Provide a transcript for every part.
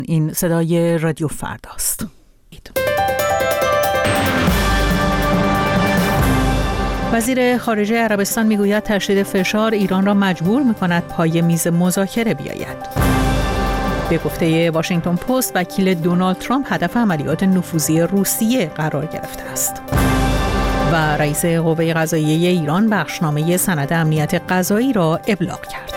این صدای رادیو فرداست. وزیر خارجه عربستان میگوید تشدید فشار ایران را مجبور می‌کند پای میز مذاکره بیاید. به گفته واشنگتن پست، وکیل دونالد ترامپ هدف عملیات نفوذی روسیه قرار گرفته است. و رئیس قوه قضاییه ایران بخشنامه سند امنیت قضایی را ابلاغ کرد.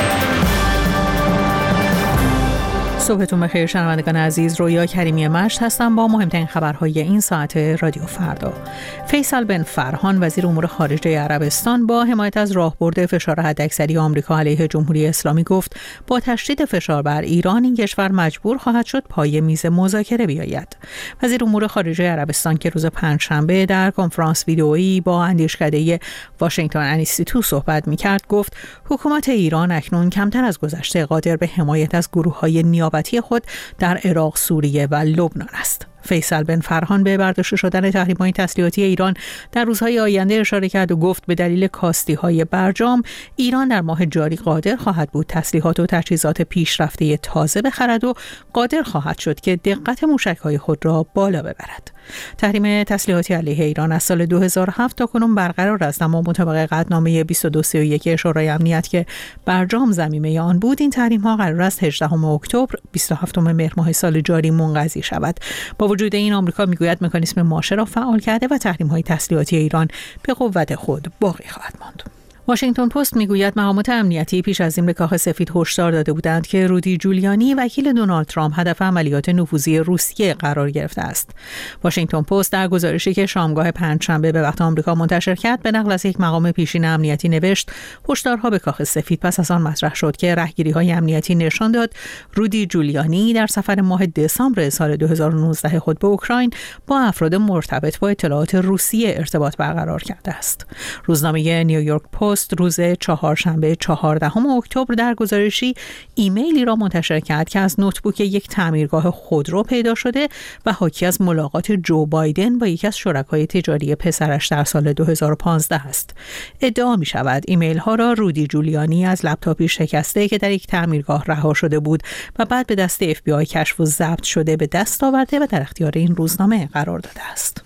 صبحتون بخیر شنوندگان عزیز، رویا کریمی مشت هستم با مهمترین خبرهای این ساعت رادیو فردا. فیصل بن فرهان وزیر امور خارجه عربستان با حمایت از راهبرد فشار حداکثری آمریکا علیه جمهوری اسلامی گفت با تشدید فشار بر ایران این کشور مجبور خواهد شد پای میز مذاکره بیاید. وزیر امور خارجه عربستان که روز پنجشنبه در کنفرانس ویدئویی با اندیشکده واشنگتن انستیتو صحبت می‌کرد گفت حکومت ایران اکنون کمتر از گذشته قادر به حمایت از گروه‌های نیابتی خود در عراق، سوریه و لبنان است. فیصل بن فرهان به برداشته شدن تحریم‌های تسلیحاتی ایران در روزهای آینده اشاره کرد و گفت به دلیل کاستی‌های برجام ایران در ماه جاری قادر خواهد بود تسلیحات و تجهیزات پیشرفته تازه بخرد و قادر خواهد شد که دقت موشک‌های خود را بالا ببرد. تحریم تسلیحاتی علیه ایران از سال 2007 تا کنون برقرار است، اما مطابق قطعنامه 2231 شورای امنیت که برجام ضمیمه آن بود، این تحریم‌ها قرار است 18 اکتبر 27 مهر ماه سال جاری منقضی شود. با وجود این آمریکا میگوید مکانیزم ماشه را فعال کرده و تحریم‌های تسلیحاتی ایران به قوت خود باقی خواهد ماند. واشنگتن پست میگوید مقامات امنیتی پیش از این به کاخ سفید هشدار داده بودند که رودی جولیانی وکیل دونالد ترامپ هدف عملیات نفوذی روسیه قرار گرفته است. واشنگتن پست در گزارشی که شامگاه پنجشنبه به وقت آمریکا منتشر کرد به نقل از یک مقام پیشین امنیتی نوشت هشدارها به کاخ سفید پس از آن مطرح شد که رهگیری‌های امنیتی نشان داد رودی جولیانی در سفر ماه دسامبر سال 2019 خود به اوکراین با افراد مرتبط با اطلاعات روسیه ارتباط برقرار کرده است. روزنامه نیویورک پست روز چهارشنبه 14 اکتبر در گزارشی ایمیلی را منتشر کرد که از نوتبوک یک تعمیرگاه خودرو پیدا شده و حاکی از ملاقات جو بایدن با یکی از شرکای تجاری پسرش در سال 2015 است. ادعا می شود ایمیل ها را رودی جولیانی از لپتاپی شکسته که در یک تعمیرگاه رها شده بود و بعد به دست FBI کشف و ضبط شده به دست آورده و در اختیار این روزنامه قرار داده است.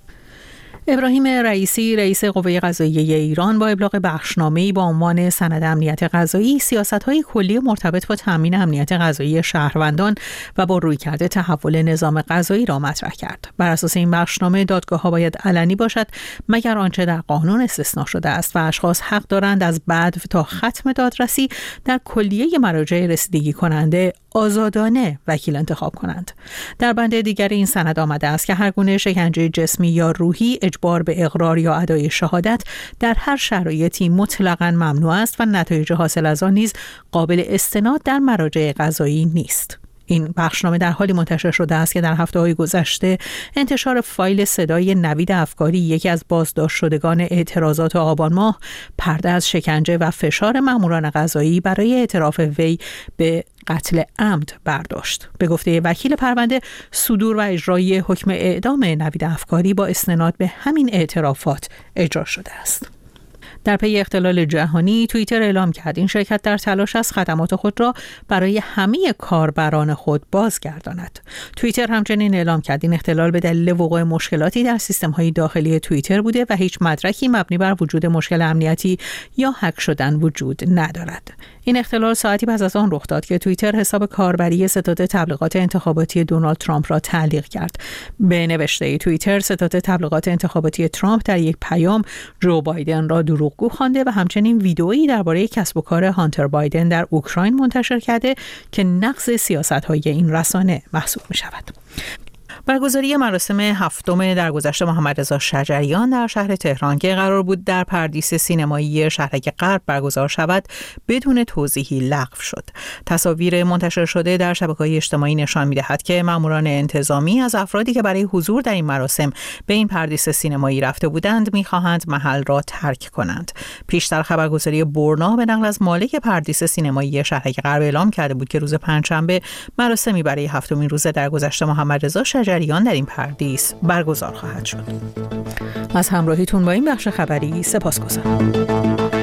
ابراهیم رئیسی رئیس قوه قضاییه ایران با ابلاغ بخشنامه‌ای با عنوان سند امنیت قضایی سیاست‌های کلی مرتبط با تامین امنیت قضایی شهروندان و با رویکرد تحول نظام قضایی را مطرح کرد. بر اساس این بخشنامه دادگاه‌ها باید علنی باشد مگر آنچه در قانون استثناء شده است و اشخاص حق دارند از بدو تا ختم دادرسی در کلیه مراجع رسیدگی کننده آزادانه وکیل انتخاب کنند. در بند دیگر این سند آمده است که هر گونه شکنجه جسمی یا روحی، اجبار به اقرار یا ادای شهادت در هر شرایطی مطلقاً ممنوع است و نتایج حاصل از آن نیز قابل استناد در مراجع قضایی نیست. این بخشنامه در حالی منتشر شده است که در هفته‌های گذشته انتشار فایل صدای نوید افکاری، یکی از بازداشت شدگان اعتراضات آبان ماه، پرده از شکنجه و فشار ماموران قضایی برای اعتراف وی به قتل عمد برداشت. به گفته وکیل پرونده، صدور و اجرای حکم اعدام نوید افکاری با استناد به همین اعترافات اجرا شده است. در پی اختلال جهانی، توییتر اعلام کرد این شرکت در تلاش است خدمات خود را برای همه کاربران خود بازگرداند. توییتر همچنین اعلام کرد این اختلال به دلیل وقوع مشکلاتی در سیستم‌های داخلی توییتر بوده و هیچ مدرکی مبنی بر وجود مشکل امنیتی یا هک شدن وجود ندارد. این اختلال ساعتی پس از آن رخ داد که توییتر حساب کاربری ستاد تبلیغات انتخاباتی دونالد ترامپ را تعلیق کرد. به نوشته توییتر، ستاد تبلیغات انتخاباتی ترامپ در یک پیام جو بایدن را دروغگو خوانده و همچنین ویدئویی درباره کسب و کار هانتر بایدن در اوکراین منتشر کرده که نقض سیاست‌های این رسانه محسوب می‌شود. برگزاری مراسم هفتم درگذشت محمدرضا شجریان در شهر تهران که قرار بود در پردیس سینمایی شهرک غرب برگزار شود بدون توضیحی لغو شد. تصاویر منتشر شده در شبکه‌های اجتماعی نشان می‌دهد که ماموران انتظامی از افرادی که برای حضور در این مراسم به این پردیس سینمایی رفته بودند می‌خواهند محل را ترک کنند. پیشتر خبرگزاری برنا به نقل از مالک پردیس سینمایی شهرک غرب اعلام کرده بود که روز پنجشنبه مراسمی برای هفتمین روز درگذشت محمدرضا شجریان در این پردیس برگزار خواهد شد. از همراهیتون با این بخش خبری سپاسگزارم.